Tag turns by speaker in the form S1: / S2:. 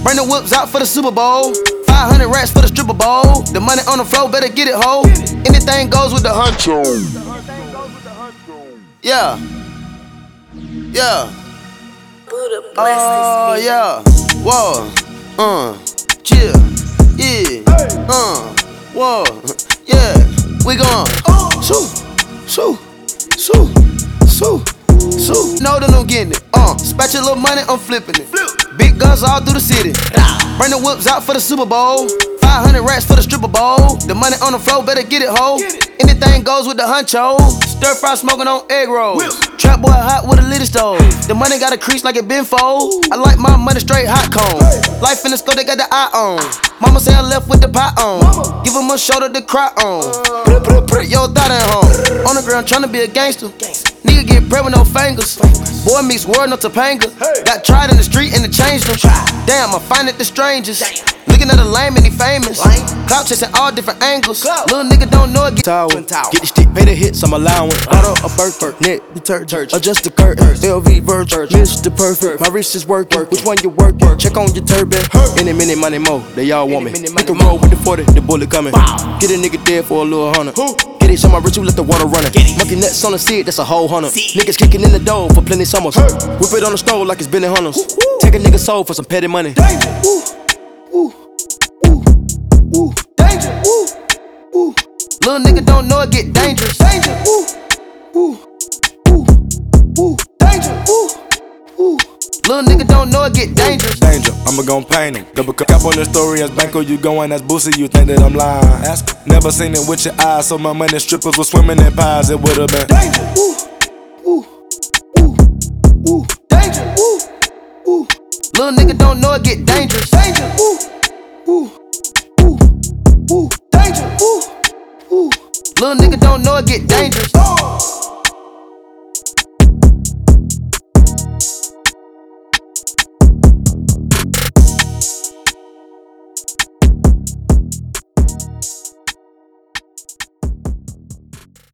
S1: Bring the whips out for the Super Bowl. 500 racks for the stripper bowl. The money on the floor, better get it, ho. Anything goes with the huncho. Yeah. Yeah. Oh, yeah. Whoa. Chill. Yeah. Whoa. Yeah. We gone. Shoo. Shoo. Shoo. Shoo. Shoo. Know that I'm getting it. Spatch your little money, I'm flipping it. Big guns all through the city. Bring the whips out for the Super Bowl. 500 racks for the stripper bowl. The money on the floor, better get it, ho. Anything goes with the huncho. Stir fry smoking on egg rolls. Trap boy hot with a little stove. The money got a crease like it been fold. I like my money straight hot cone. Life in the store, they got the eye on. Mama say I left with the pot on. Give him a shoulder to cry on. Put your thought at home. On the ground tryna be a gangster. Nigga get bread with no fingers. Boy meets world, no Topanga. Got tried in the street and it changed them. Damn, I find it the strangest. Looking at a lame and he famous. Clout chasing all different angles. Little nigga don't know it. Get the stick, pay the hits, I'm allowing. Bottle a Burger, net detergent. Adjust the curtain, LV Virgin, Mr. Perfect. My wrist is working, which one you working? Check on your turban. Any minute, money more, they all want me. Hit the road with the 40, the bullet coming. Get a nigga dead for a little $100. Get it, so my rich, you let the water run it. Monkey nuts on the seat, that's a whole $100. Niggas kicking in the door for plenty summers. Whip it on the stove like it's been in hunters. Take a nigga soul for some petty money. Danger. Little nigga don't know it get dangerous. Danger. Danger. Little nigga don't know it get dangerous.
S2: Danger, I'ma gon' paint him. Double cap on the story as Banco, you going as Boosie, you think that I'm lying. Ask him. Never seen it with your eyes, so my money strippers was swimming in pies, it would've been
S1: danger. Danger. Little nigga don't know it get dangerous. Danger. Danger. Little nigga don't know it get dangerous.